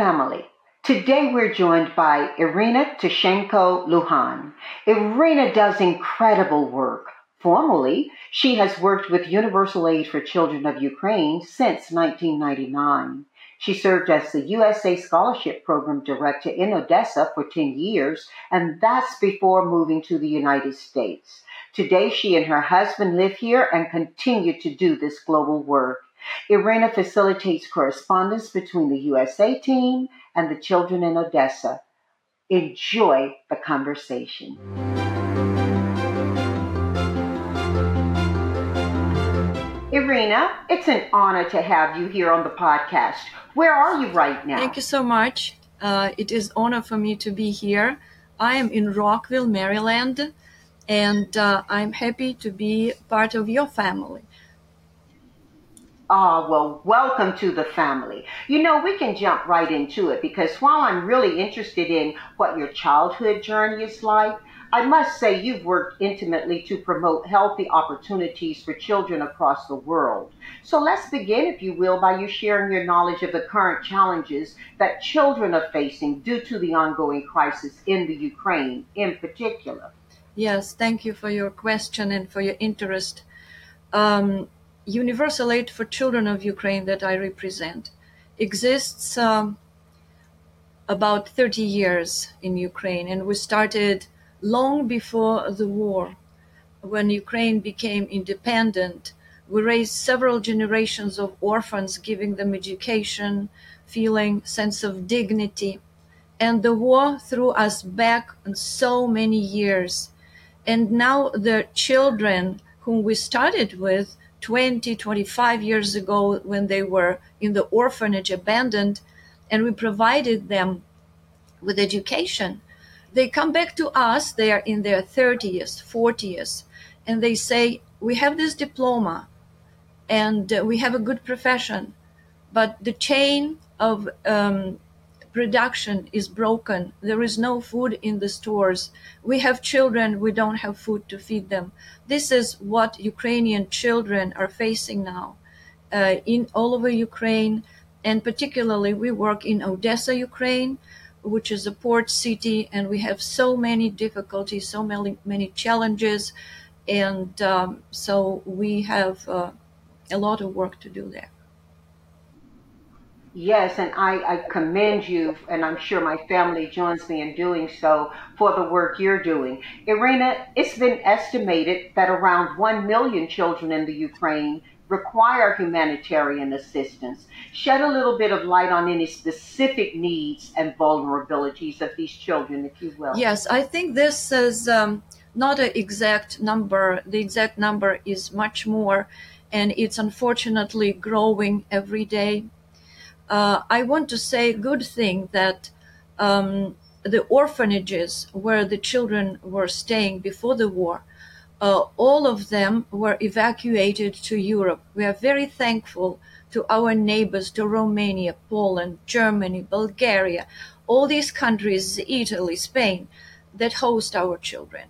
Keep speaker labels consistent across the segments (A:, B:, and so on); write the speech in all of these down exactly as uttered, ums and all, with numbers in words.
A: family. Today we're joined by Irina Tushenko Luhan. Irina does incredible work. Formally, she has worked with Universal Aid for Children of Ukraine since nineteen ninety-nine. She served as the U S A Scholarship Program Director in Odessa for ten years, and that's before moving to the United States. Today, she and her husband live here and continue to do this global work. Irina facilitates correspondence between the U S A team and the children in Odessa. Enjoy the conversation. Irina, it's an honor to have you here on the podcast. Where are you right now?
B: Thank you so much. Uh, it is an honor for me to be here. I am in Rockville, Maryland, and uh, I'm happy to be part of your family.
A: Ah, well, welcome to the family. You know, we can jump right into it because while I'm really interested in what your childhood journey is like, I must say you've worked intimately to promote healthy opportunities for children across the world. So let's begin, if you will, by you sharing your knowledge of the current challenges that children are facing due to the ongoing crisis in the Ukraine in particular.
B: Yes, thank you for your question and for your interest. Um, Universal Aid for Children of Ukraine that I represent exists um, about thirty years in Ukraine, and we started long before the war. When Ukraine became independent, we raised several generations of orphans, giving them education, feeling sense of dignity. And the war threw us back on so many years. And now the children whom we started with twenty, twenty-five years ago when they were in the orphanage abandoned, and we provided them with education, they come back to us, they are in their thirties, forties, and they say, we have this diploma and uh, we have a good profession, but the chain of um, production is broken. There is no food in the stores. We have children, we don't have food to feed them. This is what Ukrainian children are facing now uh, in all over Ukraine. And particularly we work in Odessa, Ukraine, which is a port city, and we have so many difficulties, so many, many challenges. And um, so we have uh, a lot of work to do there.
A: Yes, and I, I commend you, and I'm sure my family joins me in doing so, for the work you're doing. Irina, it's been estimated that around one million children in the Ukraine require humanitarian assistance. Shed a little bit of light on any specific needs and vulnerabilities of these children, if you will.
B: Yes, I think this is um, not an exact number. The exact number is much more, and it's unfortunately growing every day. Uh, I want to say a good thing that um, the orphanages where the children were staying before the war, uh, all of them were evacuated to Europe. We are very thankful to our neighbors, to Romania, Poland, Germany, Bulgaria, all these countries, Italy, Spain, that host our children.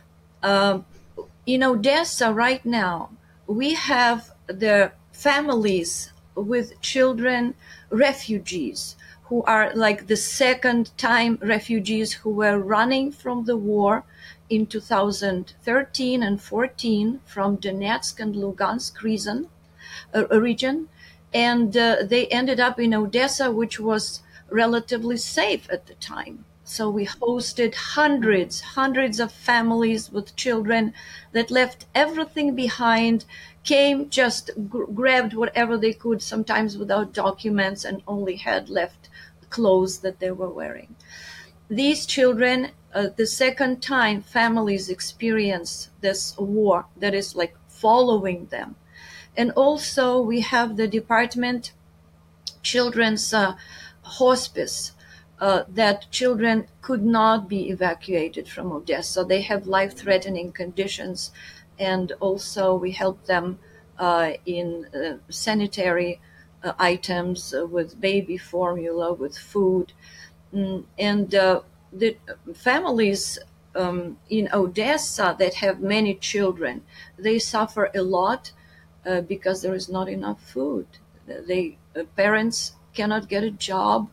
B: Uh, in Odessa right now, we have the families with children, refugees, who are like the second time refugees who were running from the war in two thousand thirteen and fourteen from Donetsk and Lugansk region, uh, region. And uh, they ended up in Odessa, which was relatively safe at the time. So we hosted hundreds, hundreds of families with children that left everything behind, came, just g- grabbed whatever they could, sometimes without documents, and only had left clothes that they were wearing. These children, uh, the second time families experience this war that is like following them. And also we have the department, children's uh, hospice, uh, that children could not be evacuated from Odessa. They have life-threatening conditions, and also we help them uh, in uh, sanitary uh, items, uh, with baby formula, with food. Mm, and uh, the families um, in Odessa that have many children, they suffer a lot uh, because there is not enough food. They uh, parents cannot get a job,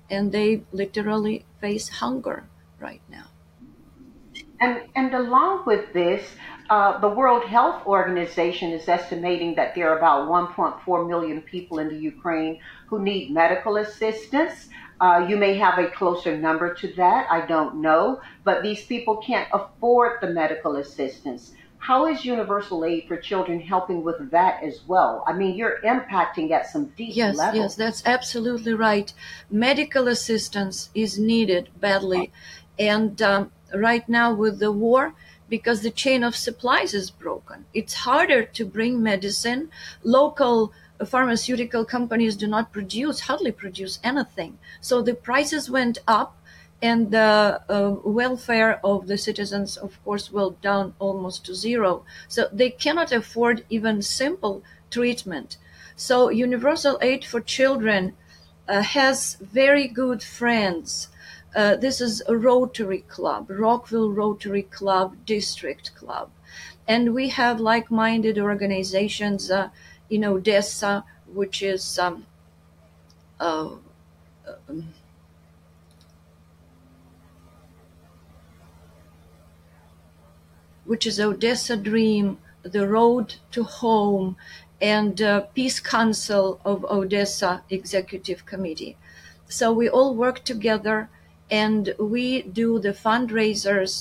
B: and they literally face hunger right now.
A: And, and along with this, uh, the World Health Organization is estimating that there are about one point four million people in the Ukraine who need medical assistance. Uh, you may have a closer number to that, I don't know, but these people can't afford the medical assistance. How is Universal Aid for Children helping with that as well? I mean, you're impacting at some deep
B: Yes, yes,
A: levels.
B: that's absolutely right. Medical assistance is needed badly. And um, right now with the war, because the chain of supplies is broken, it's harder to bring medicine. Local pharmaceutical companies do not produce, hardly produce anything. So the prices went up, and the uh, welfare of the citizens, of course, went down almost to zero. So they cannot afford even simple treatment. So Universal Aid for Children uh, has very good friends. Uh, this is a Rotary Club, Rockville Rotary Club, District Club. And we have like-minded organizations uh, in Odessa, which is um, uh, um, which is Odessa Dream, the Road to Home, and uh, Peace Council of Odessa Executive Committee. So we all work together, and we do the fundraisers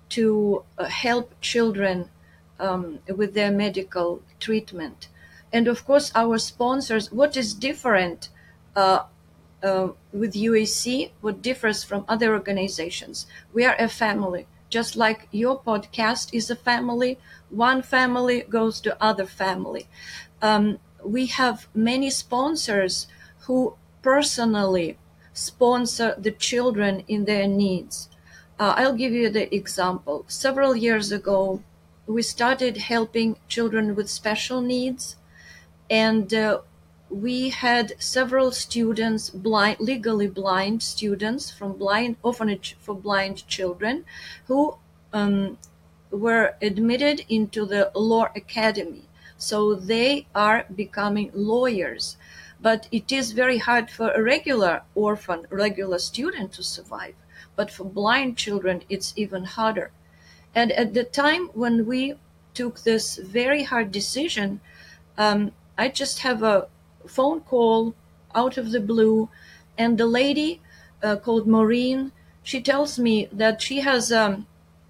B: to uh, help children um, with their medical treatment. And of course, our sponsors, what is different uh, uh, with U A C, what differs from other organizations? We are a family. Just like your podcast is a family, one family goes to other family. Um, we have many sponsors who personally sponsor the children in their needs. Uh, I'll give you the example. Several years ago, we started helping children with special needs, and uh, we had several students, blind, legally blind students from blind orphanage for blind children, who um, were admitted into the law academy. So they are becoming lawyers. But it is very hard for a regular orphan, regular student to survive. But for blind children, it's even harder. And at the time when we took this very hard decision, um, I just have a phone call out of the blue, and the lady uh, called Maureen, she tells me that she has um,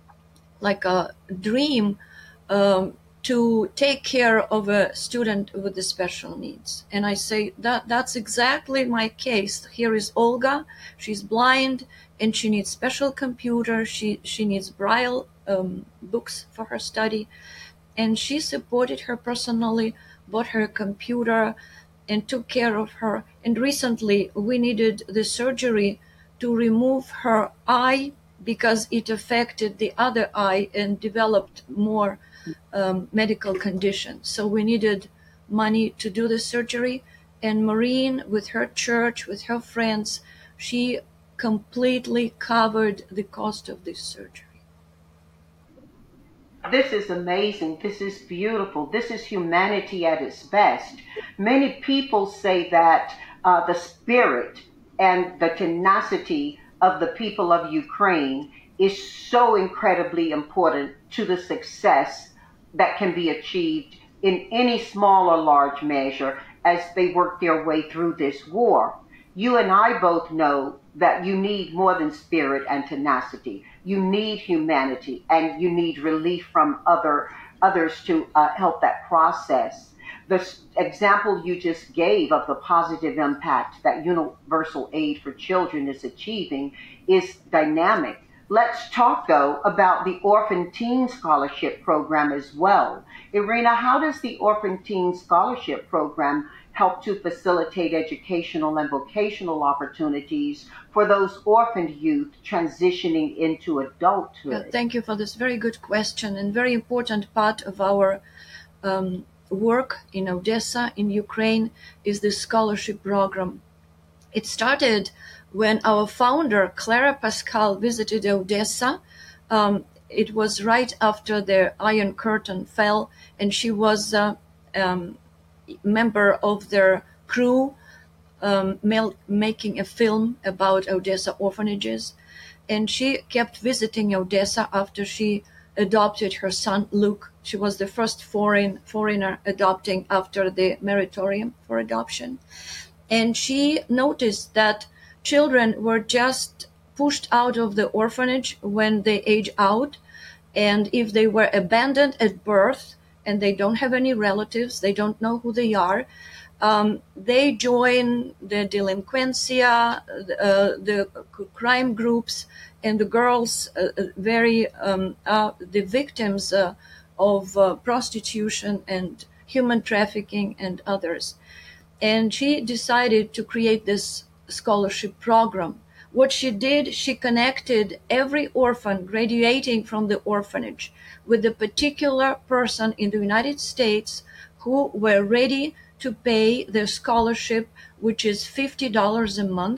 B: like a dream um, to take care of a student with the special needs. And I say, that that's exactly my case. Here is Olga. She's blind and she needs special computer. She, she needs Braille um, books for her study. And she supported her personally, bought her a computer, and took care of her. And recently we needed the surgery to remove her eye because it affected the other eye and developed more um, medical conditions. So we needed money to do the surgery. And Maureen, with her church, with her friends, she completely covered the cost of this surgery.
A: This is amazing. This is beautiful. This is humanity at its best. Many people say that uh, the spirit and the tenacity of the people of Ukraine is so incredibly important to the success that can be achieved in any small or large measure as they work their way through this war. You and I both know that you need more than spirit and tenacity. You need humanity, and you need relief from other others to uh, help that process. The s- example you just gave of the positive impact that Universal Aid for Children is achieving is dynamic. Let's talk, though, about the Orphan Teen Scholarship Program as well. Irina, how does the Orphan Teen Scholarship Program help to facilitate educational and vocational opportunities for those orphaned youth transitioning into
B: Yeah,
A: adulthood?
B: thank you for this very good question, and very important part of our um, work in Odessa, in Ukraine, is the scholarship program. It started when our founder, Clara Pascal, visited Odessa. Um, it was right after the Iron Curtain fell, and she was a um, member of their crew um, mel- making a film about Odessa orphanages. And she kept visiting Odessa after she adopted her son, Luke. She was the first foreign foreigner adopting after the moratorium for adoption. And she noticed that children were just pushed out of the orphanage when they age out. And if they were abandoned at birth and they don't have any relatives, they don't know who they are, um, they join the delinquencia, uh, the crime groups, and the girls uh, very um, uh, the victims uh, of uh, prostitution and human trafficking and others. And she decided to create this scholarship program. What she did, she connected every orphan graduating from the orphanage with a particular person in the United States who were ready to pay their scholarship, which is fifty dollars a month,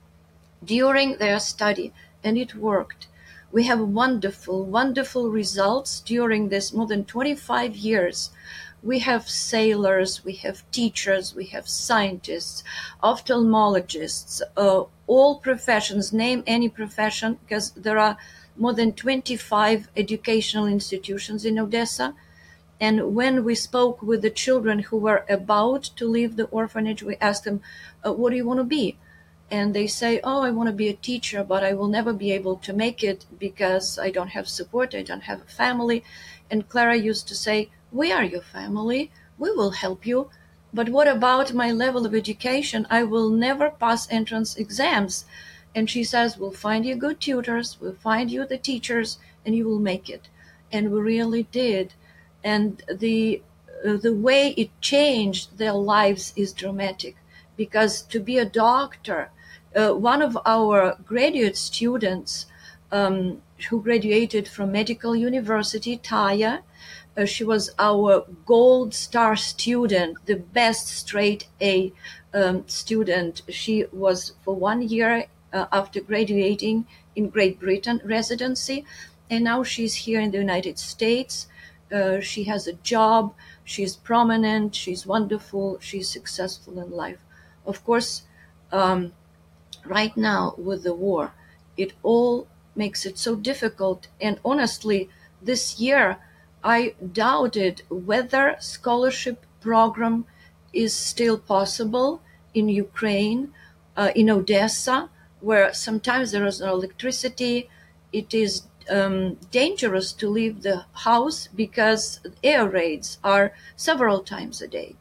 B: during their study. And it worked. We have wonderful, wonderful results during this more than twenty-five years. We have sailors, we have teachers, we have scientists, ophthalmologists, uh, all professions, name any profession, because there are more than twenty-five educational institutions in Odessa. And when we spoke with the children who were about to leave the orphanage, we asked them, uh, what do you want to be? And they say, oh, I want to be a teacher, but I will never be able to make it because I don't have support, I don't have a family. And Clara used to say, we are your family, we will help you. But what about my level of education? I will never pass entrance exams. And she says, we'll find you good tutors, we'll find you the teachers, and you will make it. And we really did. And the uh, the way it changed their lives is dramatic, because to be a doctor, uh, one of our graduate students um, who graduated from Medical University, Taya, uh, she was our gold star student, the best straight A um, student. She was for one year uh, after graduating in Great Britain residency, and now she's here in the United States. Uh, she has a job, she's prominent, she's wonderful, she's successful in life. Of course, um, right now with the war, it all makes it so difficult. And honestly, this year, I doubted whether scholarship program is still possible in Ukraine, uh, in Odessa, where sometimes there is no electricity. It is um, dangerous to leave the house because air raids are several times a day,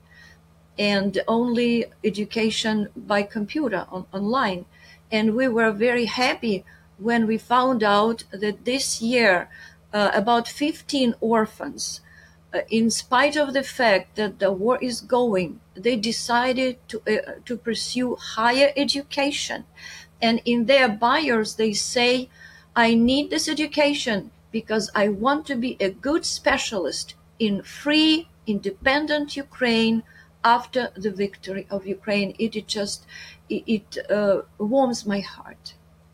B: and only education by computer on, online. And we were very happy when we found out that this year uh, about fifteen orphans, uh, in spite of the fact that the war is going, they decided to uh, to pursue higher education. And in their bios, they say, I need this education because I want to be a good specialist in free, independent Ukraine after the victory of Ukraine. It, it just, it, it uh, warms my heart.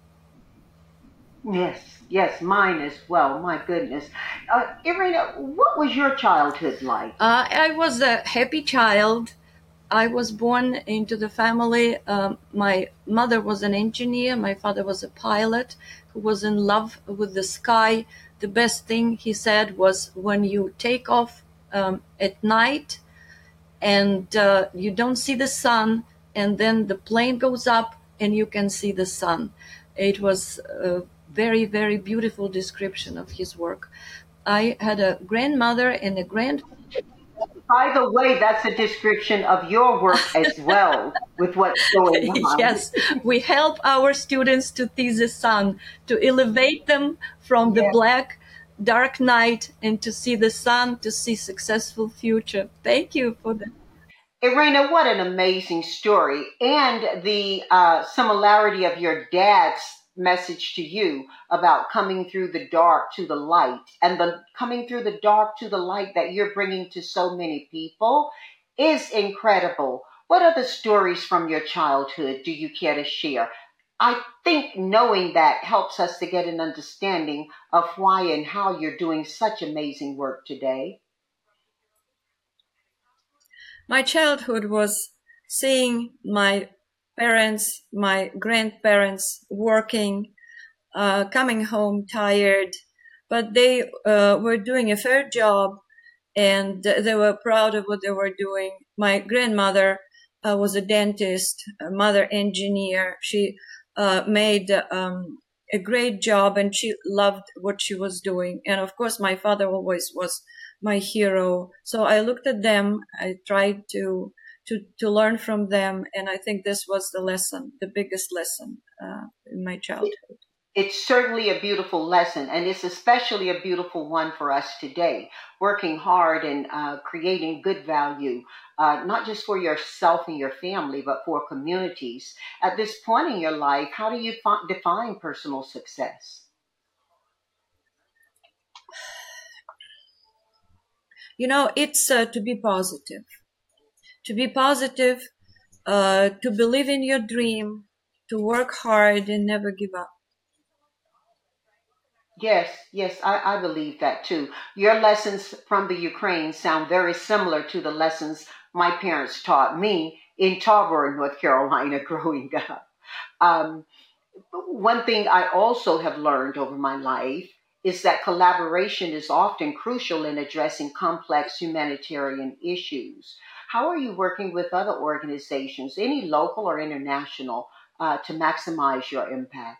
A: Yes, yes, mine as well. My goodness. Uh, Irina, what was your childhood like?
B: Uh, I was a happy child. I was born into the family. Um, my mother was an engineer. My father was a pilot who was in love with the sky. The best thing he said was when you take off um, at night and uh, you don't see the sun, and then the plane goes up and you can see the sun. It was a very, very beautiful description of his work. I had a grandmother and a grandfather.
A: By the way, that's a description of your work as well, with what's going on.
B: Yes, we help our students to see the sun, to elevate them from the
A: Yeah.
B: black, dark night and to see the sun, to see successful future. Thank you for that.
A: Irina, what an amazing story. And the uh, similarity of your dad's message to you about coming through the dark to the light, and the coming through the dark to the light that you're bringing to so many people is incredible. What other stories from your childhood do you care to share? I think knowing that helps us to get an understanding of why and how you're doing such amazing work today.
B: My childhood was seeing my parents, my grandparents working, uh, coming home tired, but they uh, were doing a fair job, and they were proud of what they were doing. My grandmother uh, was a dentist, a mother engineer. She uh, made um, a great job, and she loved what she was doing. And of course, my father always was my hero. So I looked at them. I tried to to to learn from them, and I think this was the lesson, the biggest lesson uh, in my childhood.
A: It's certainly a beautiful lesson, and it's especially a beautiful one for us today, working hard and uh, creating good value, uh, not just for yourself and your family, but for communities. At this point in your life, how do you fi- define personal success?
B: You know, it's uh, to be positive, to be positive, uh, to believe in your dream, to work hard and never give up.
A: Yes, yes, I, I believe that too. Your lessons from the Ukraine sound very similar to the lessons my parents taught me in Tarboro, North Carolina, growing up. Um, One thing I also have learned over my life is that collaboration is often crucial in addressing complex humanitarian issues. How are you working with other organizations, any local or international, uh, to maximize your impact?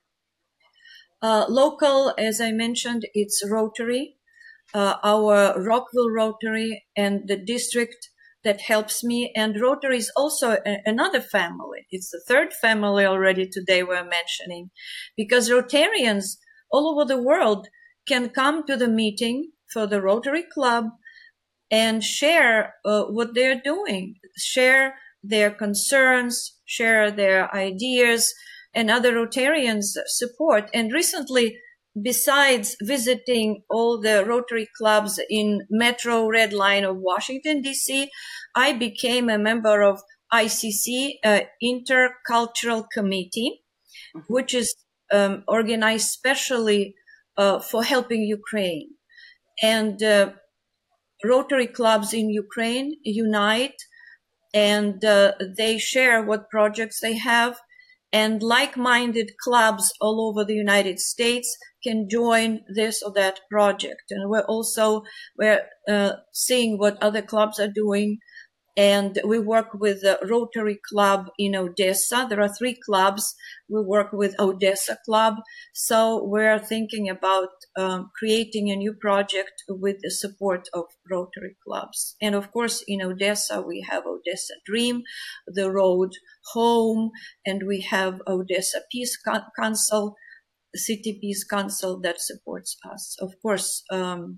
B: Uh, local, as I mentioned, it's Rotary, uh, our Rockville Rotary, and the district that helps me. And Rotary is also a, another family. It's the third family already today we're mentioning, because Rotarians all over the world can come to the meeting for the Rotary Club and share uh, what they're doing, share their concerns, share their ideas, and other Rotarians support. And recently, besides visiting all the Rotary clubs in Metro Red Line of Washington, D C, I became a member of I C C, uh, Intercultural Committee,
A: Mhm.
B: which is um, organized specially uh, for helping Ukraine. And uh, Rotary clubs in Ukraine unite, and uh, they share what projects they have. And like-minded clubs all over the United States can join this or that project. And we're also we're uh, seeing what other clubs are doing, and we work with the Rotary Club in Odessa. There are three clubs. We work with Odessa Club. So we're thinking about um, creating a new project with the support of Rotary clubs. And of course, in Odessa, we have Odessa Dream, the road home, and we have Odessa Peace Council, City Peace Council that supports us. Of course, um,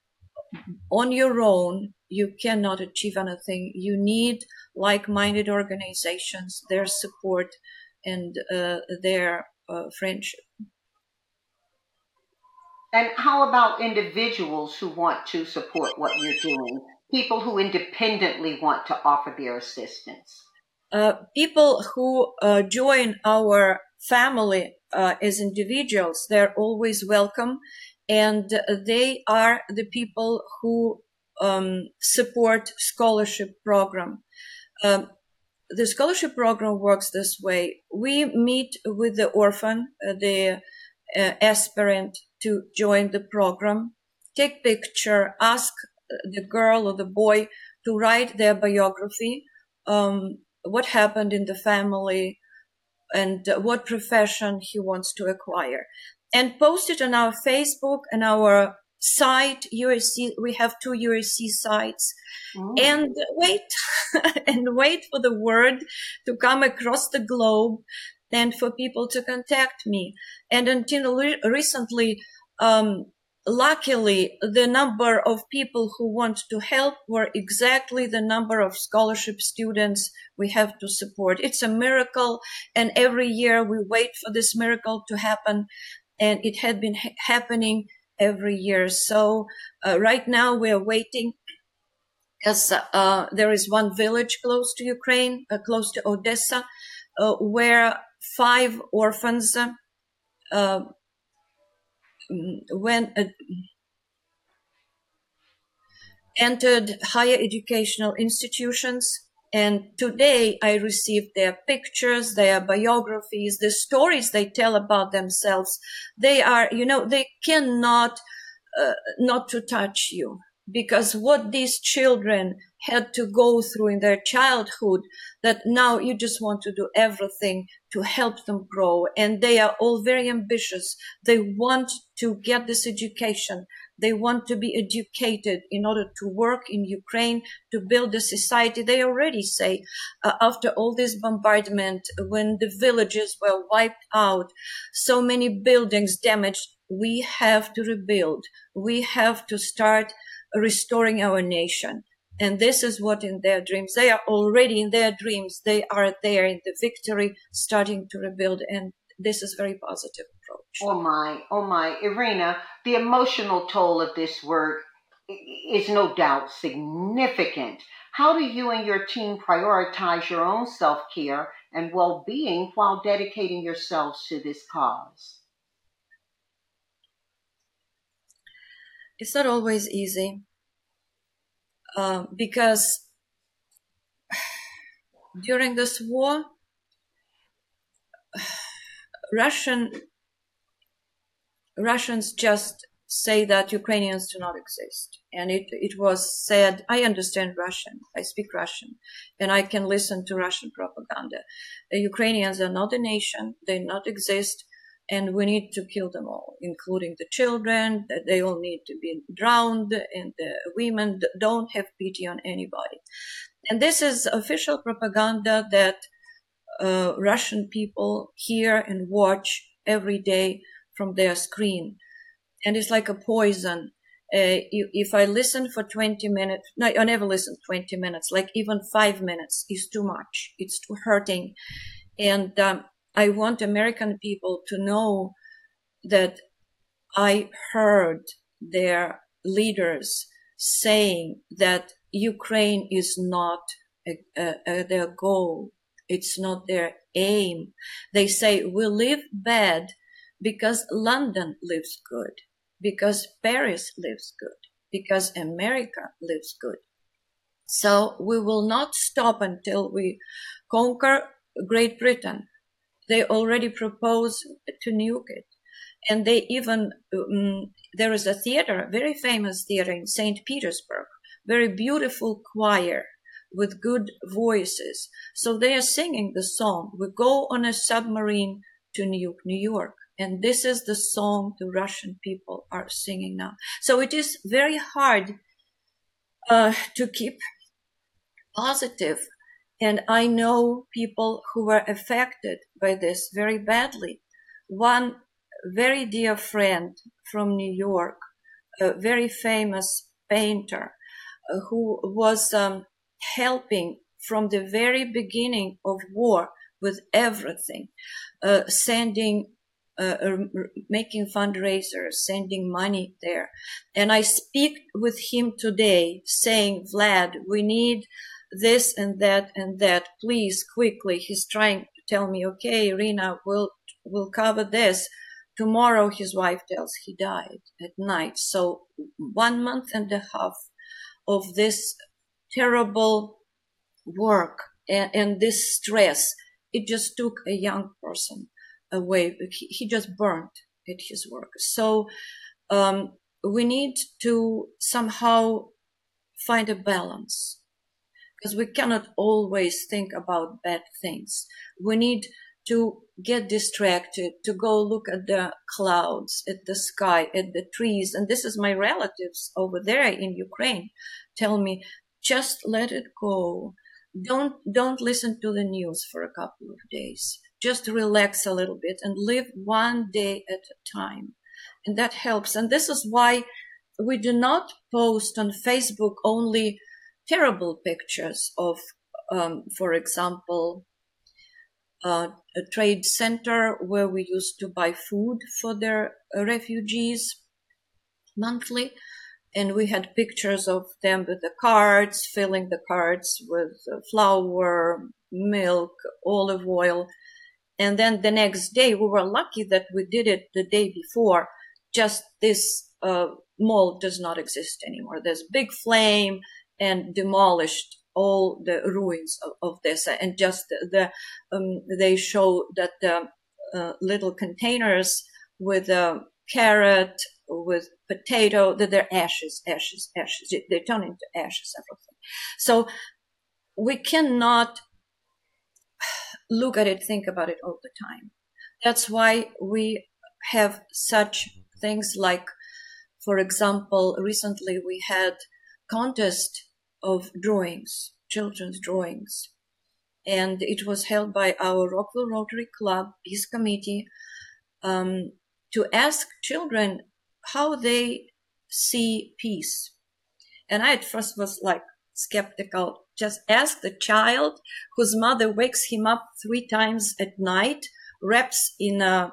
B: on your own, you cannot achieve anything. You need like-minded organizations, their support, and uh, their uh, friendship.
A: And how about individuals who want to support what you're doing? People who independently want to offer their assistance?
B: Uh, people who uh, join our family uh, as individuals, they're always welcome, and they are the people who um, support scholarship program. Um, the scholarship program works this way. We meet with the orphan, uh, the uh, aspirant to join the program, take picture, ask the girl or the boy to write their biography, um, what happened in the family, and what profession he wants to acquire, and post it on our Facebook and our site, U S C. We have two U S C sites,
A: Mm.
B: and wait and wait for the word to come across the globe and for people to contact me. And until re- recently, um, luckily, the number of people who want to help were exactly the number of scholarship students we have to support. It's a miracle, and every year we wait for this miracle to happen, and it had been ha- happening every year. So uh, right now we're waiting, as uh, there is one village close to Ukraine, uh, close to Odessa, uh, where five orphans uh, went uh, entered higher educational institutions, And today I receive their pictures, their biographies, the stories they tell about themselves. They are, you know, they cannot uh, not to touch you, because what these children had to go through in their childhood, that now you just want to do everything to help them grow. And they are all very ambitious. They want to get this education. They want to be educated in order to work in Ukraine, to build a society. They already say, uh, after all this bombardment, when the villages were wiped out, so many buildings damaged, we have to rebuild. We have to start restoring our nation. And this is what in their dreams, they are already in their dreams. They are there in the victory, starting to rebuild. And this is very positive approach.
A: Oh my, oh my, Irina, the emotional toll of this work is no doubt significant. How do you and your team prioritize your own self-care and well-being while dedicating yourselves to this cause?
B: It's not always easy, uh, because during this war, Russian Russians just say that Ukrainians do not exist. And it, it was said, I understand Russian, I speak Russian, and I can listen to Russian propaganda. The Ukrainians are not a nation, they not exist, and we need to kill them all, including the children, that they all need to be drowned, and the women don't have pity on anybody. And this is official propaganda that uh, Russian people hear and watch every day from their screen. And it's like a poison. Uh, if I listen for twenty minutes, no, I never listen twenty minutes, like even five minutes is too much. It's too hurting. And um, I want American people to know that I heard their leaders saying that Ukraine is not a, a, a, their goal. It's not their aim. They say we live bad because London lives good, because Paris lives good, because America lives good. So we will not stop until we conquer Great Britain. They already propose to nuke it. And they even, um, there is a theater, a very famous theater in Saint Petersburg, very beautiful choir with good voices. So they are singing the song, we go on a submarine to nuke New York. And this is the song the Russian people are singing now. So it is very hard uh, to keep positive. And I know people who were affected by this very badly. One very dear friend from New York, a very famous painter, uh, who was um, helping from the very beginning of war with everything, uh, sending Uh, making fundraisers, sending money there. And I speak with him today saying, Vlad, we need this and that and that, please, quickly. He's trying to tell me, okay, Irina, we'll, we'll cover this. Tomorrow his wife tells he died at night. So one month and a half of this terrible work and, and this stress, it just took a young person away. He just burned at his work. So um, we need to somehow find a balance, because we cannot always think about bad things. We need to get distracted, to go look at the clouds, at the sky, at the trees. And this is my relatives over there in Ukraine tell me, just let it go. Don't, don't listen to the news for a couple of days. Just relax a little bit and live one day at a time. And that helps. And this is why we do not post on Facebook only terrible pictures of, um, for example, uh, a trade center where we used to buy food for their refugees monthly. And we had pictures of them with the carts, filling the carts with flour, milk, olive oil. And then the next day, we were lucky that we did it the day before. Just this uh, mall does not exist anymore. There's big flame and demolished all the ruins of, of this, and just the um, they show that the uh, little containers with a carrot, with potato, that they're ashes, ashes, ashes. They turn into ashes, everything. So we cannot look at it, think about it all the time. That's why we have such things like, for example, recently we had contest of drawings, children's drawings, and it was held by our Rockville Rotary Club Peace Committee um, to ask children how they see peace. And I at first was like skeptical. Just ask the child whose mother wakes him up three times at night, wraps in a,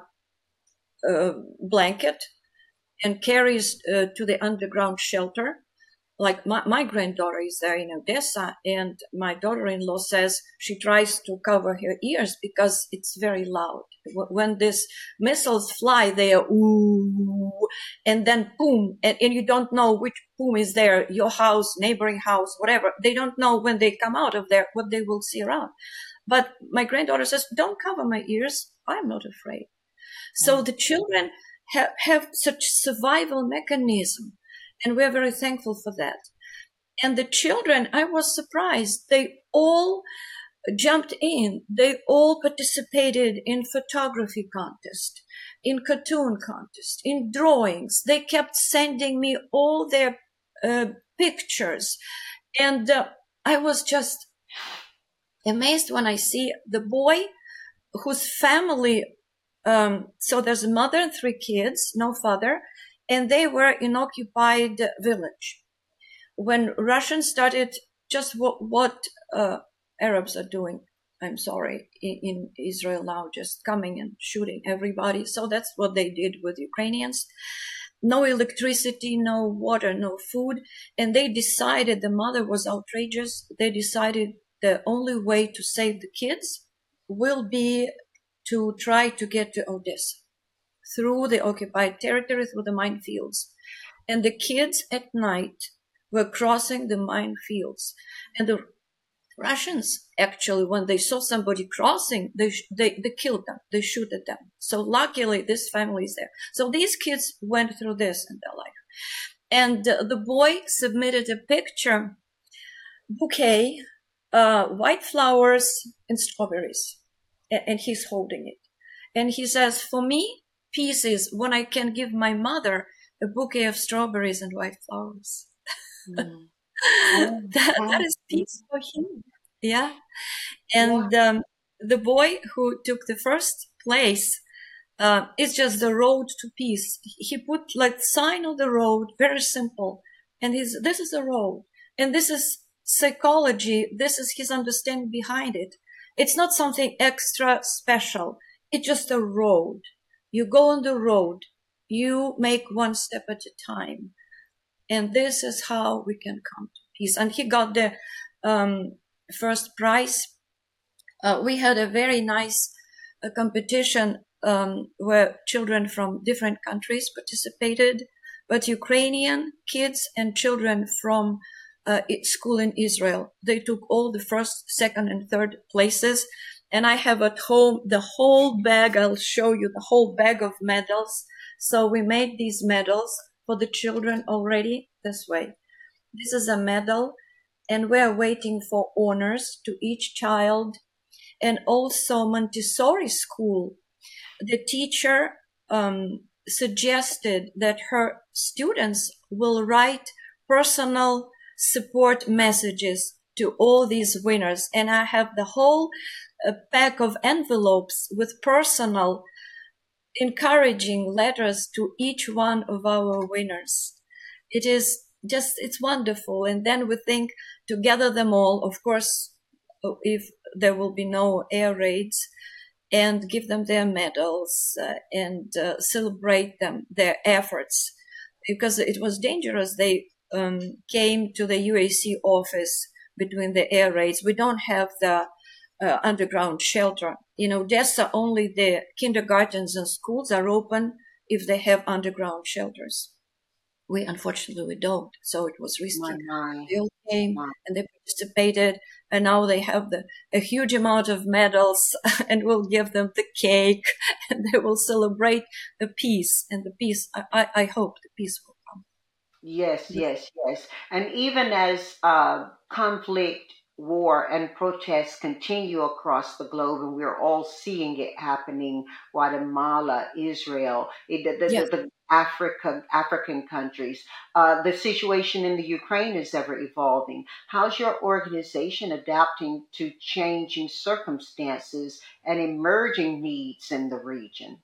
B: a blanket, and carries uh, to the underground shelter. Like my, my granddaughter is there in Odessa, and my daughter-in-law says she tries to cover her ears because it's very loud. When these missiles fly, they are ooh, and then boom, and, and you don't know which boom is there, your house, neighboring house, whatever. They don't know when they come out of there what they will see around. But my granddaughter says, don't cover my ears. I'm not afraid. So the children have, have such survival mechanism, and we're very thankful for that. And the children, I was surprised. They all jumped in. They all participated in photography contest, in cartoon contest, in drawings. They kept sending me all their uh, pictures. And uh, I was just amazed when I see the boy whose family, um, so there's a mother and three kids, no father, and they were in occupied village. When Russians started just what, what uh, Arabs are doing, I'm sorry, in, in Israel now, just coming and shooting everybody. So that's what they did with Ukrainians. No electricity, no water, no food. And they decided, the mother was outrageous. They decided the only way to save the kids will be to try to get to Odessa through the occupied territory, through the minefields. And the kids at night were crossing the minefields. And the Russians, actually, when they saw somebody crossing, they, they, they killed them. They shoot at them. So luckily, this family is there. So these kids went through this in their life. And uh, the boy submitted a picture, bouquet, uh, white flowers and strawberries. And, and he's holding it. And he says, for me, peace is when I can give my mother a bouquet of strawberries and white flowers. Mm. Oh, that, that is peace for him. Yeah. And yeah. Um, the boy who took the first place uh, is just the road to peace. He put like sign on the road, very simple. And he's, this is a road. And this is psychology. This is his understanding behind it. It's not something extra special. It's just a road. You go on the road. You make one step at a time. And this is how we can come to peace. And he got the um, first prize. Uh, we had a very nice uh, competition um, where children from different countries participated, but Ukrainian kids and children from uh, school in Israel, they took all the first, second, and third places. And I have at home the whole bag. I'll show you the whole bag of medals. So we made these medals for the children already this way. This is a medal, and we're waiting for honors to each child. And also Montessori school, the teacher um, suggested that her students will write personal support messages to all these winners. And I have the whole uh, pack of envelopes with personal encouraging letters to each one of our winners. It is just, it's wonderful. And then we think to gather them all, of course, if there will be no air raids, and give them their medals uh, and uh, celebrate them, their efforts, because it was dangerous. They um, came to the U A C office between the air raids. We don't have the uh, underground shelter. In Odessa, only the kindergartens and schools are open if they have underground shelters. We unfortunately we don't. So it was risky.
A: My, my,
B: They all came
A: my.
B: and they participated, and now they have the, a huge amount of medals, and we'll give them the cake, and they will celebrate the peace. And the peace, I, I, I hope the peace will come.
A: Yes, yes, yes. And even as uh, conflict, war, and protests continue across the globe, and we're all seeing it happening, Guatemala, Israel, it, the, the,
B: Yes.
A: the Africa, African countries, uh, the situation in the Ukraine is ever evolving. How's your organization adapting to changing circumstances and emerging needs in the region?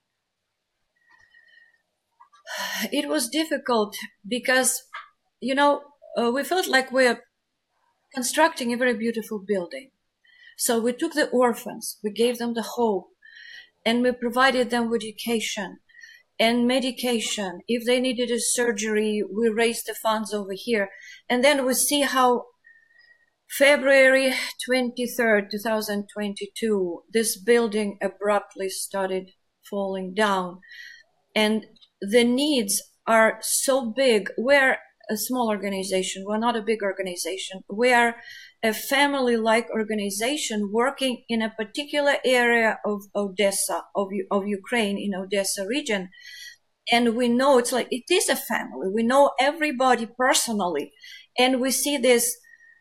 B: It was difficult because, you know, uh, we felt like we're constructing a very beautiful building. So we took the orphans, we gave them the hope, and we provided them with education and medication. If they needed a surgery, we raised the funds over here. And then we see how February twenty-third, twenty twenty-two, this building abruptly started falling down. And the needs are so big. We're a small organization. We're not a big organization. We are a family-like organization working in a particular area of Odessa, of, of Ukraine, in Odessa region. And we know it's like, it is a family. We know everybody personally. And we see these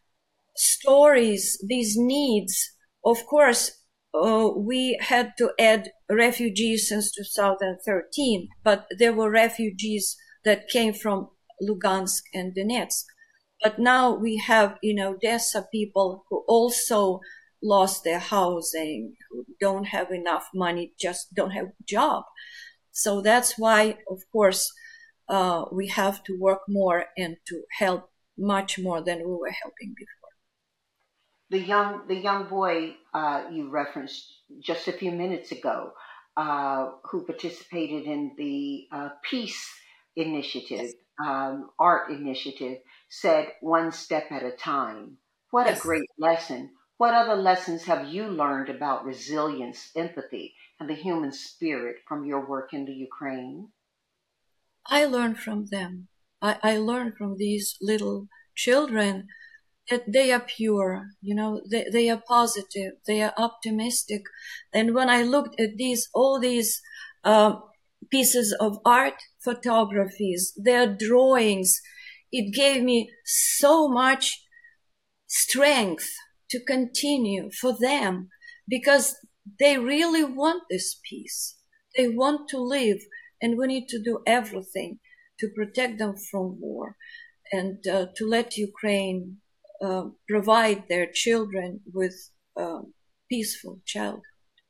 B: stories, these needs. Of course, uh, we had to add refugees since two thousand thirteen, but there were refugees that came from Lugansk and Donetsk. But now we have in Odessa people who also lost their housing, who don't have enough money, just don't have a job. So that's why, of course, uh, we have to work more and to help much more than we were helping before.
A: The young the young boy uh, you referenced just a few minutes ago, uh, who participated in the uh, peace initiative,
B: Yes.
A: um, art initiative, said one step at a time. What a
B: Yes.
A: great lesson! What other lessons have you learned about resilience, empathy, and the human spirit from your work in the Ukraine?
B: I learned from them. I, I learned from these little children that they are pure, you know, they, they are positive, they are optimistic. And when I looked at these, all these um, pieces of art, photographies, their drawings, it gave me so much strength to continue for them, because they really want this peace. They want to live, and we need to do everything to protect them from war and uh, to let Ukraine uh, provide their children with uh, peaceful childhood.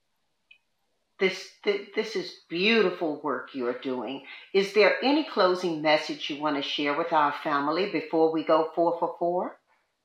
A: This, th- this is beautiful work you are doing. Is there any closing message you want to share with our family before we go four for four?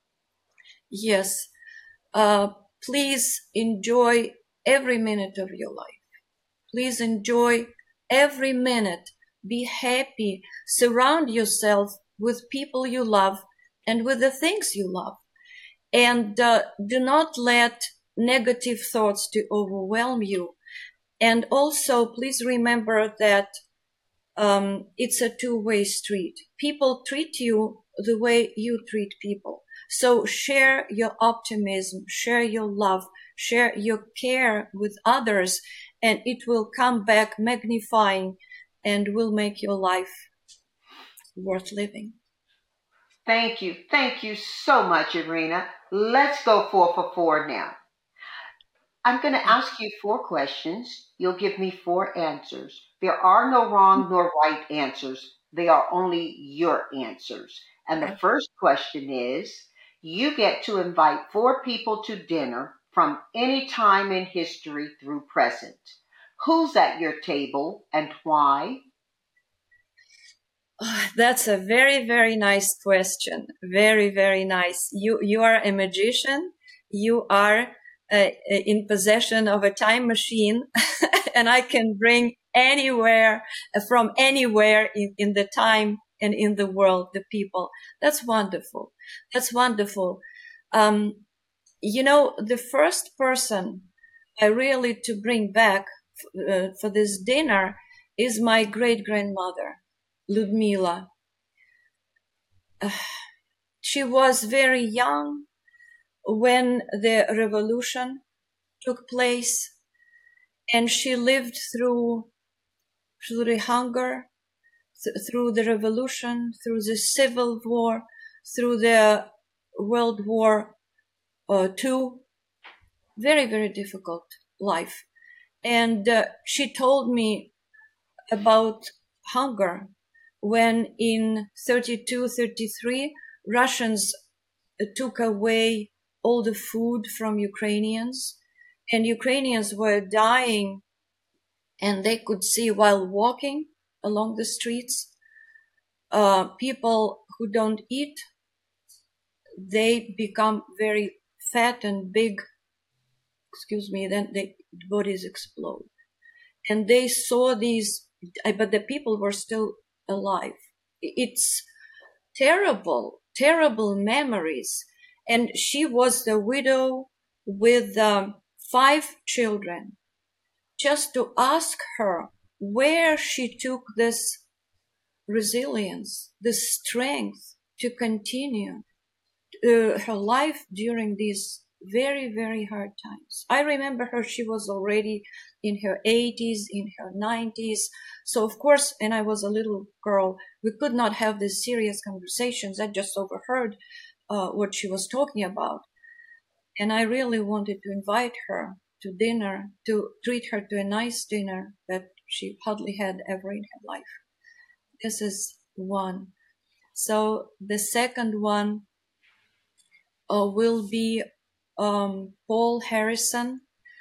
B: Yes, uh, please enjoy every minute of your life. Please enjoy every minute. Be happy. Surround yourself with people you love and with the things you love. And uh, do not let negative thoughts to overwhelm you. And also, please remember that um, it's a two-way street. People treat you the way you treat people. So share your optimism, share your love, share your care with others, and it will come back magnifying and will make your life worth living.
A: Thank you. Thank you so much, Irina. Let's go four for four now. I'm going to ask you four questions. You'll give me four answers. There are no wrong nor right answers. They are only your answers. And the
B: Okay.
A: first question is, you get to invite four people to dinner from any time in history through present. Who's at your table and why?
B: Oh, that's a very, very nice question. Very, very nice. You, you are a magician. You are uh, in possession of a time machine, and I can bring anywhere, from anywhere in, in the time and in the world, the people. That's wonderful. That's wonderful. Um, you know, the first person I really to bring back uh, for this dinner is my great grandmother, Ludmila. uh, she was very young when the revolution took place, and she lived through through the hunger, th- through the revolution, through the civil war, through the World War uh, Two. Very, very difficult life. And uh, she told me about hunger when in thirty-two, thirty-three, Russians took away all the food from Ukrainians, and Ukrainians were dying, and they could see while walking along the streets, uh, people who don't eat, they become very fat and big, excuse me, then their bodies explode. And they saw these, but the people were still alive. It's terrible, terrible memories. And she was the widow with um, five children. Just to ask her where she took this resilience, this strength to continue uh, her life during these very, very hard times. I remember her, she was already in her eighties, in her nineties. So of course, and I was a little girl, we could not have these serious conversations. I just overheard uh, what she was talking about. And I really wanted to invite her to dinner, to treat her to a nice dinner that she hardly had ever in her life. This is one. So the second one uh, will be um, Paul Harrison,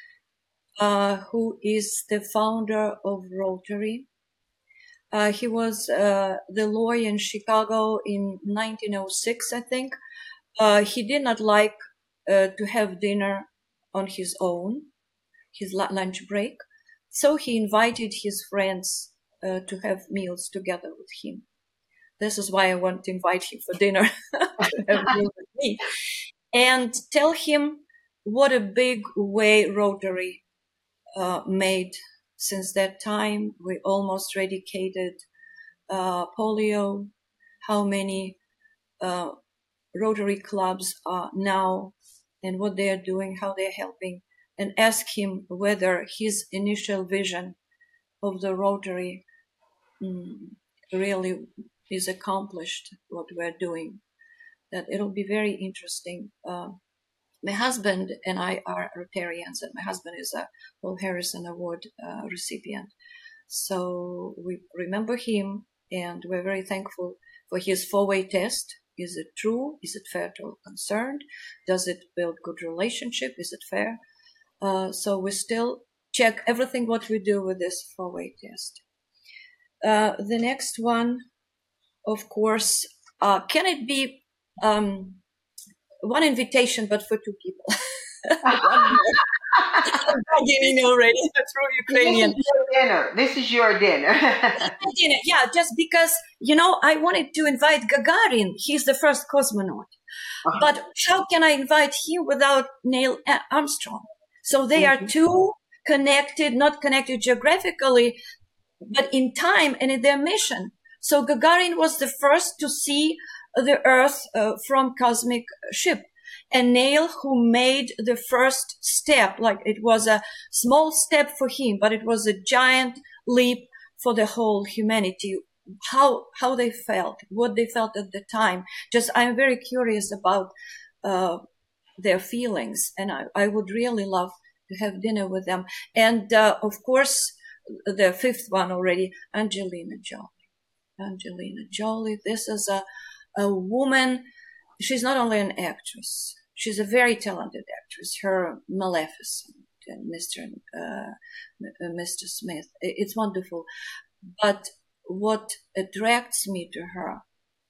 B: uh, who is the founder of Rotary. Uh, he was uh, the lawyer in Chicago in nineteen oh six, I think. Uh, he did not like uh, to have dinner on his own, his lunch break. So he invited his friends uh, to have meals together with him. This is why I want to invite him for dinner to have meals with me. And tell him what a big way Rotary uh, made since that time. We almost eradicated uh, polio, how many uh, Rotary clubs are now and what they are doing, how they're helping, and ask him whether his initial vision of the Rotary mm, really is accomplished, what we're doing. That it'll be very interesting. Uh, my husband and I are Rotarians, and my husband is a Paul Harrison Award uh, recipient. So we remember him, and we're very thankful for his four-way test. Is it true? Is it fair to all concerned? Does it build good relationship? Is it fair? Uh, so we still check everything what we do with this four-way test. Uh, the next one, of course, uh, can it be um, one invitation, but for two people? I'm beginning already through Ukrainian.
A: This is your dinner. This is your dinner.
B: dinner. Yeah, just because, you know, I wanted to invite Gagarin. He's the first cosmonaut. Uh-huh. But how can I invite him without Neil Armstrong? So they mm-hmm. are two connected, not connected geographically, but in time and in their mission. So Gagarin was the first to see the Earth uh, from cosmic ship. And Neil, who made the first step, like it was a small step for him, but it was a giant leap for the whole humanity. How how they felt, what they felt at the time. Just I'm very curious about uh, their feelings, and I, I would really love to have dinner with them. And uh, of course, the fifth one already, Angelina Jolie. Angelina Jolie. This is a a woman. She's not only an actress. She's a very talented actress. Her Maleficent and Mister Uh, Mister Smith. It's wonderful. But what attracts me to her,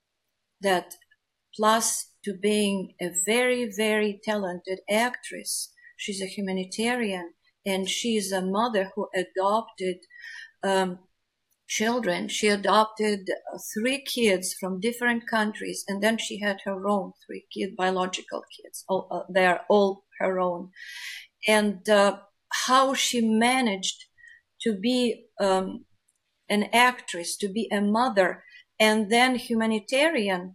B: that plus to being a very, very talented actress, she's a humanitarian, and she's a mother who adopted um, children. She adopted three kids from different countries, and then she had her own three kids, biological kids. All, uh, they are all her own. And uh, how she managed to be um, an actress, to be a mother, and then humanitarian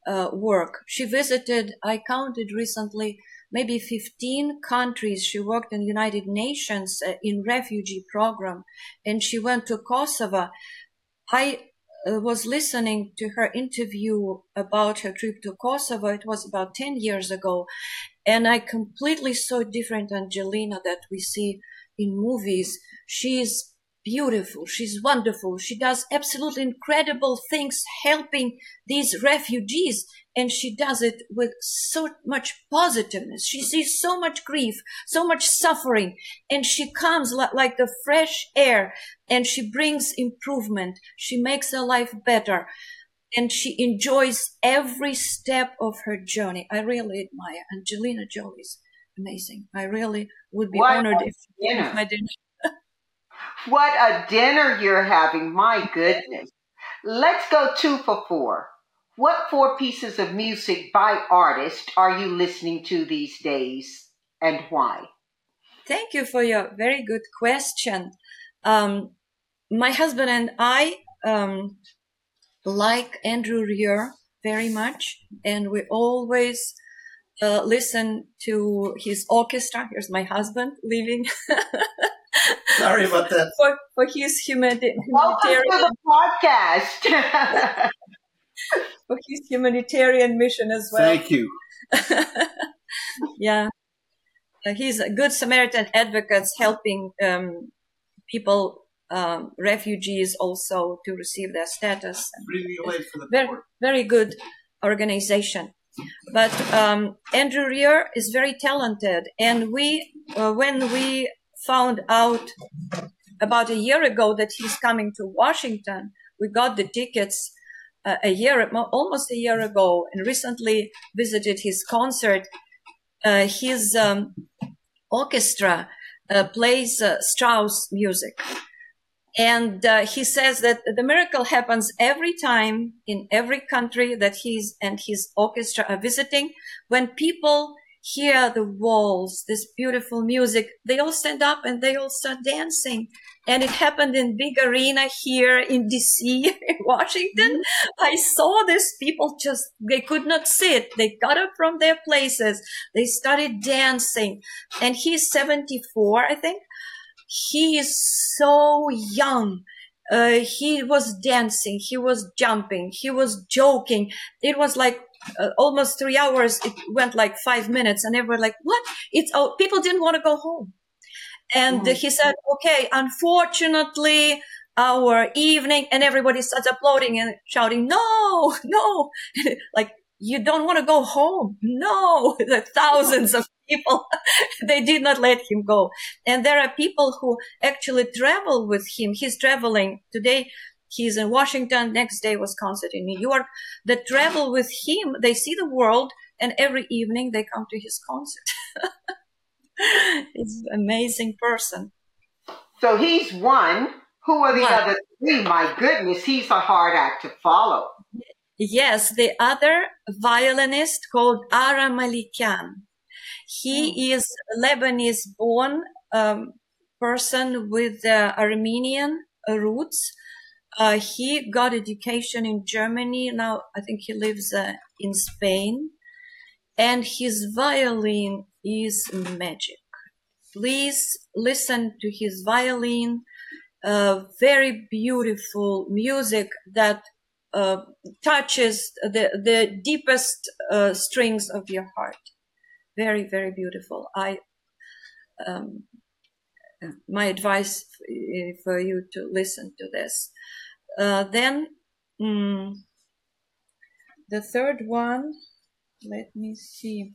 B: uh, work. She visited, I counted recently, maybe fifteen countries. She worked in United Nations uh, in refugee program, and she went to Kosovo. I uh, was listening to her interview about her trip to Kosovo. It was about ten years ago. And I completely saw different Angelina that we see in movies. She's beautiful. She's wonderful. She does absolutely incredible things helping these refugees. And she does it with so much positiveness. She sees so much grief, so much suffering. And she comes li- like the fresh air, and she brings improvement. She makes her life better. And she enjoys every step of her journey. I really admire Angelina Jolie. Is amazing. I really would be
A: What
B: honored
A: a
B: if,
A: dinner.
B: if I didn't.
A: What a dinner you're having. My goodness. Let's go two for four. What four pieces of music by artist are you listening to these days, and why?
B: Thank you for your very good question. Um, my husband and I um, like Andrew Rieu very much, and we always uh, listen to his orchestra. Here's my husband leaving.
C: Sorry about that.
B: For, for his humani-
A: Welcome
B: humanitarian,
A: to the podcast.
B: for his humanitarian mission as well.
C: Thank you.
B: Yeah, uh, he's a good Samaritan advocate, helping um, people, um, refugees, also to receive their status.
C: Really late for the
B: Very,
C: court.
B: very good organization. But um, Andrew Rieu is very talented, and we, uh, when we found out about a year ago that he's coming to Washington, we got the tickets uh, a year, almost a year ago, and recently visited his concert. Uh, his um, orchestra uh, plays uh, Strauss music. And uh, he says that the miracle happens every time in every country that he's and his orchestra are visiting. When people hear the waltz, this beautiful music, they all stand up and they all start dancing. And it happened in big arena here in D C, in Washington. Mm-hmm. I saw these people just, they could not sit. They got up from their places. They started dancing. And he's seventy-four, I think. He is so young. Uh, he was dancing. He was jumping. He was joking. It was like uh, almost three hours. It went like five minutes, and they were like, "What? It's oh, people didn't want to go home." And mm-hmm. he said, "Okay, unfortunately, our evening," and everybody starts applauding and shouting, "No, no!" Like, you don't want to go home? No, the thousands of people, they did not let him go. And there are people who actually travel with him. He's traveling today. He's in Washington. Next day was concert in New York. That travel with him. They see the world, and every evening they come to his concert. He's an amazing person.
A: So he's one. Who are the
B: One.
A: other three? My goodness, he's a hard act to follow.
B: Yes, the other violinist called Ara Malikian. He is a Lebanese-born um, person with uh, Armenian roots. Uh, he got education in Germany. Now I think he lives uh, in Spain. And his violin is magic. Please listen to his violin. Uh, very beautiful music that uh, touches the, the deepest uh, strings of your heart. Very, very beautiful. I, um, my advice for you to listen to this. Uh, then mm, the third one, let me see.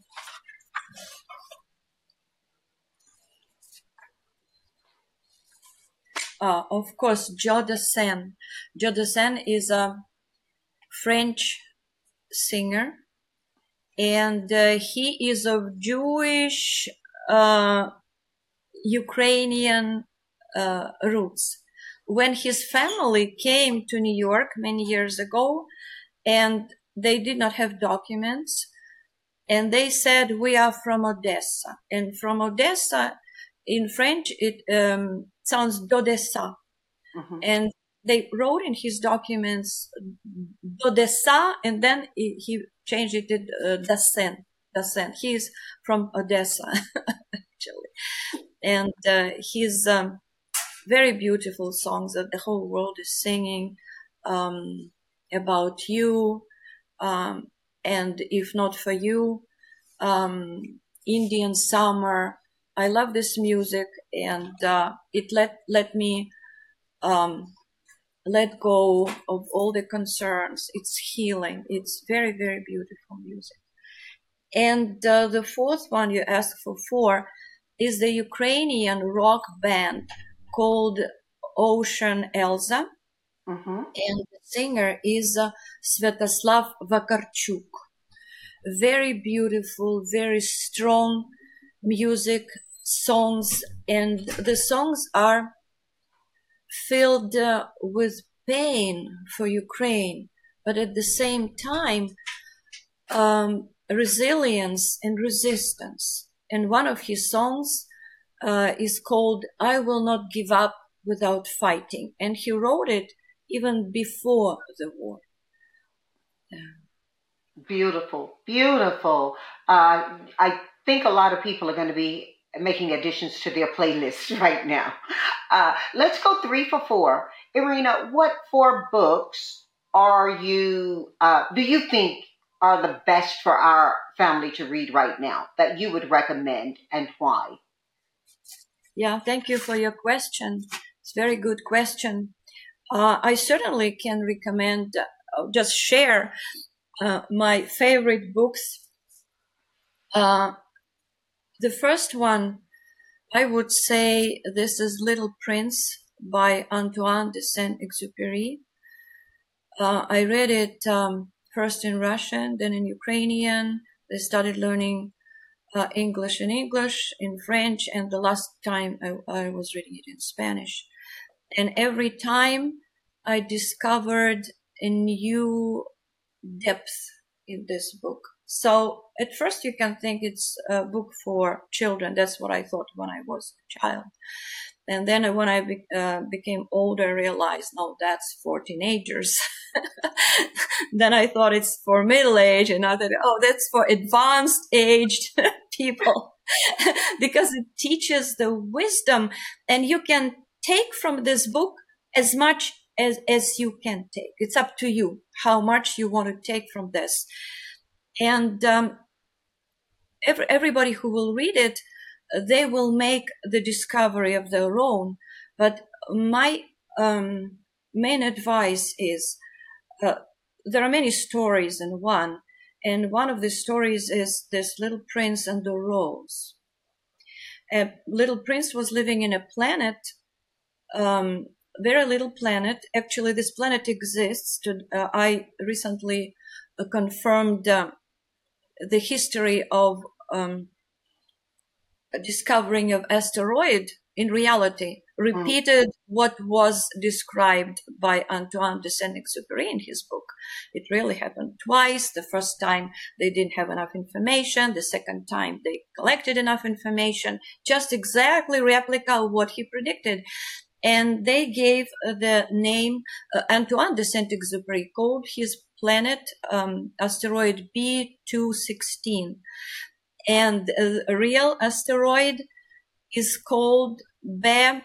B: Uh, of course, Joe Dassin. Joe Dassin is a French singer, and uh, he is of Jewish uh, Ukrainian uh, roots. When his family came to New York many years ago, and they did not have documents, and they said, "We are from Odessa." And from Odessa, in French, it um, sounds d'Odessa. Mm-hmm. And they wrote in his documents Odessa, and then he changed it to uh, Dasen. Dasen. He's from Odessa, actually. And uh, he's um, very beautiful songs that the whole world is singing um, about you. Um, and if not for you, um, Indian Summer. I love this music, and uh, it let let me um, let go of all the concerns. It's healing. It's very, very beautiful music. And uh, the fourth one you asked for four is the Ukrainian rock band called Ocean Elza.
A: Mm-hmm.
B: And the singer is uh, Svetoslav Vakarchuk. Very beautiful, very strong music, songs, and the songs are filled uh, with pain for Ukraine, but at the same time, um, resilience and resistance. And one of his songs uh, is called I Will Not Give Up Without Fighting. And he wrote it even before the war. Yeah.
A: Beautiful, beautiful. Uh, I think a lot of people are going to be making additions to their playlist right now. Uh, let's go three for four. Irina, what four books are you, uh, do you think are the best for our family to read right now that you would recommend, and why?
B: Yeah, thank you for your question. It's a very good question. Uh, I certainly can recommend, uh, just share uh, my favorite books. Uh, the first one, I would say this is Little Prince by Antoine de Saint-Exupéry. Uh, I read it um, first in Russian, then in Ukrainian. I started learning uh, English in English, in French, and the last time I, I was reading it in Spanish. And every time I discovered a new depth in this book. So at first you can think it's a book for children. That's what I thought when I was a child. And then when I be, uh, became older, I realized, no, that's for teenagers. Then I thought it's for middle age, and I thought, oh, that's for advanced aged people. Because it teaches the wisdom, and you can take from this book as much as, as you can take. It's up to you how much you want to take from this. And um, every, everybody who will read it, they will make the discovery of their own. But my um, main advice is uh, there are many stories in one. And one of the stories is this Little Prince and the Rose. A little prince was living in a planet, um, very little planet. Actually, this planet exists. To, uh, I recently uh, confirmed uh, the history of um, discovering of asteroid in reality repeated mm. what was described by Antoine de Saint-Exupéry in his book. It really happened twice. The first time they didn't have enough information. The second time they collected enough information, just exactly replica of what he predicted. And they gave uh, the name uh, Antoine de Saint-Exupéry called his planet um, asteroid B two sixteen. And a real asteroid is called B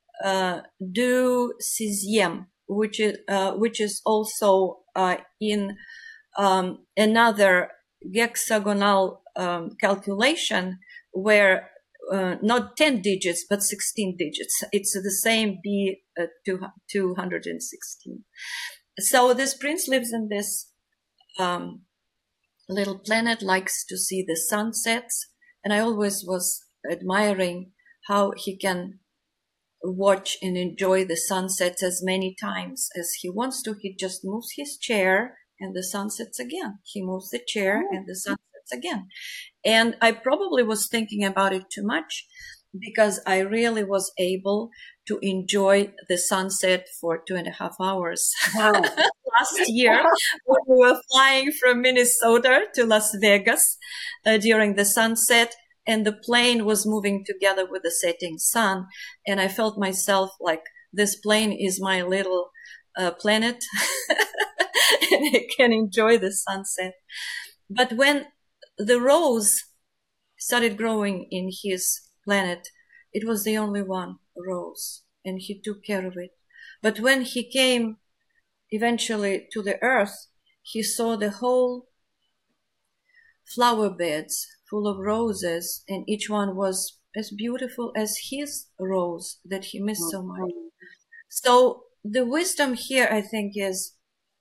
B: two seizième, which is uh, which is also uh, in um, another hexagonal um, calculation where uh, not ten digits but sixteen digits. It's the same B uh, two hundred sixteen. So this prince lives in this um, little planet, likes to see the sunsets, and I always was admiring how he can watch and enjoy the sunsets as many times as he wants to. He just moves his chair and the sun sets again. He moves the chair and the sun sets again. And I probably was thinking about it too much because I really was able to enjoy the sunset for two and a half hours. Wow. Last year, when we were flying from Minnesota to Las Vegas uh, during the sunset, and the plane was moving together with the setting sun, and I felt myself like this plane is my little uh, planet, and I can enjoy the sunset. But when the rose started growing in his planet, it was the only one rose, and he took care of it. But when he came eventually to the earth, he saw the whole flower beds full of roses, and each one was as beautiful as his rose that he missed so much. So the wisdom here, I think, is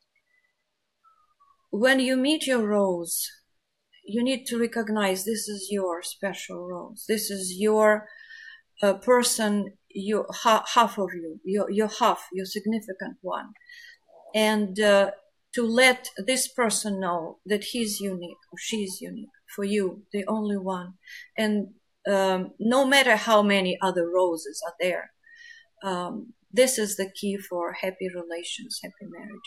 B: when you meet your rose, you need to recognize this is your special rose. This is your uh, person, your ha- half of you, your, your half, your significant one. And uh, to let this person know that he's unique or she's unique for you, the only one. And um, no matter how many other roses are there, um, this is the key for happy relations, happy marriage.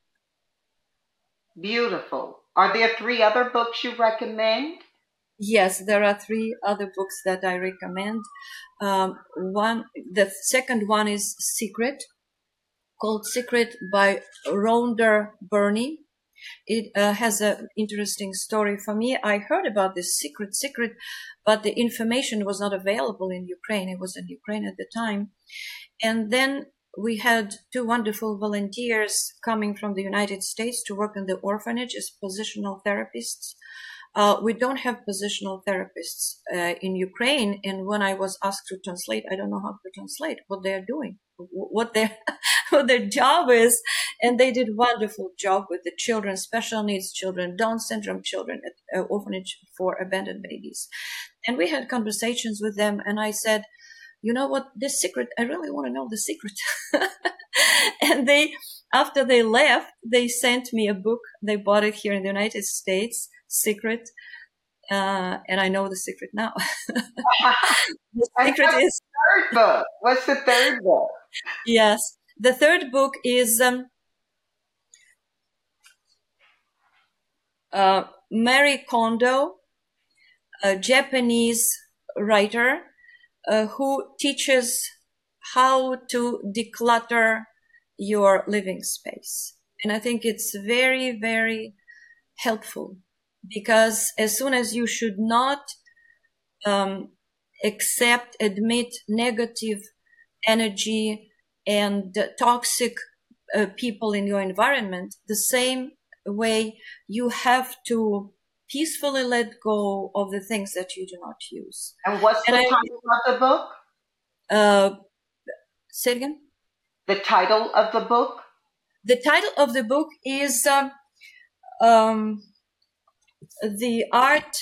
A: Beautiful. Are there three other books you recommend?
B: Yes, there are three other books that I recommend. Um, one, the second one is Secret, called Secret by Rhonda Byrne. It uh, has an interesting story for me. I heard about this secret, secret, but the information was not available in Ukraine. It was in Ukraine at the time. And then we had two wonderful volunteers coming from the United States to work in the orphanage as positional therapists. Uh, we don't have positional therapists uh, in Ukraine. And when I was asked to translate, I don't know how to translate what they're doing, what their, what their job is. And they did a wonderful job with the children, special needs children, Down syndrome children at an orphanage for abandoned babies. And we had conversations with them. And I said, you know what, this secret, I really want to know the secret. And they, after they left, they sent me a book. They bought it here in the United States, Secret. Uh, and I know the secret now. The secret
A: what's
B: is...
A: the third book? What's the third book?
B: Yes. The third book is um, uh, Marie Kondo, a Japanese writer, Uh, who teaches how to declutter your living space. And I think it's very, very helpful, because as soon as you should not um, accept, admit negative energy and uh, toxic uh, people in your environment, the same way you have to peacefully let go of the things that you do not use.
A: And what's
B: and
A: the
B: I,
A: title of the book?
B: Uh, say it again?
A: The title of the book?
B: The title of the book is um, um, The Art,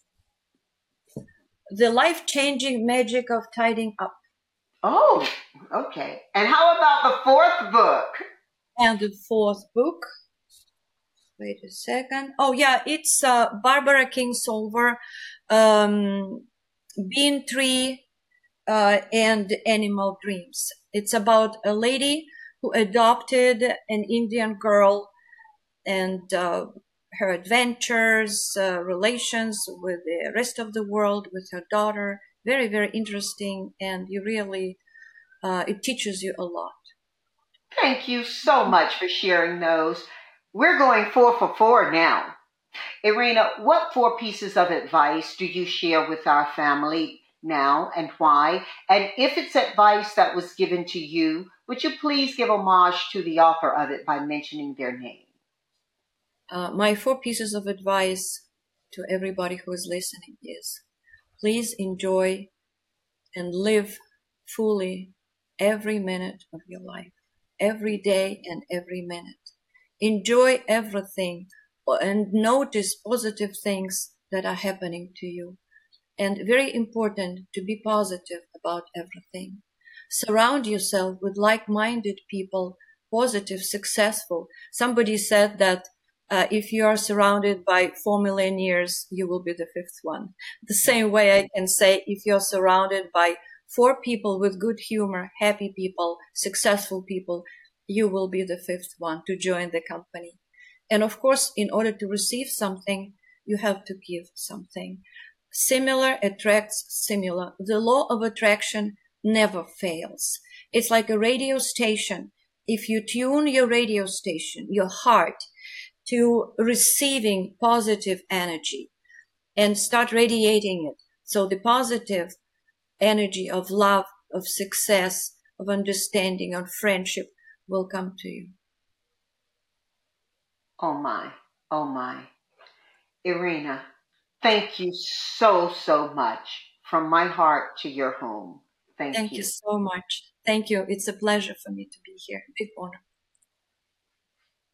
B: The Life-Changing Magic of Tidying Up.
A: Oh, okay. And how about the fourth book?
B: And the fourth book, wait a second. Oh, yeah, it's uh, Barbara Kingsolver, um, Bean Tree, uh, and Animal Dreams. It's about a lady who adopted an Indian girl and uh, her adventures, uh, relations with the rest of the world, with her daughter. Very, very interesting. And you really, uh, it teaches you a lot.
A: Thank you so much for sharing those. We're going four for four now. Irina, what four pieces of advice do you share with our family now, and why? And if it's advice that was given to you, would you please give homage to the author of it by mentioning their name?
B: Uh, my four pieces of advice to everybody who is listening is, please enjoy and live fully every minute of your life, every day and every minute. Enjoy everything and notice positive things that are happening to you. And very important to be positive about everything. Surround yourself with like-minded people, positive, successful. Somebody said that uh, if you are surrounded by four millionaires, you will be the fifth one. The same way I can say, if you're surrounded by four people with good humor, happy people, successful people, you will be the fifth one to join the company. And of course, in order to receive something, you have to give something. Similar attracts similar. The law of attraction never fails. It's like a radio station. If you tune your radio station, your heart, to receiving positive energy and start radiating it. So the positive energy of love, of success, of understanding, of friendship will come to you.
A: Oh my, oh my. Irina, thank you so, so much from my heart to your home. Thank,
B: Thank
A: you.
B: you so much. Thank you. It's a pleasure for me to be here. Big honor.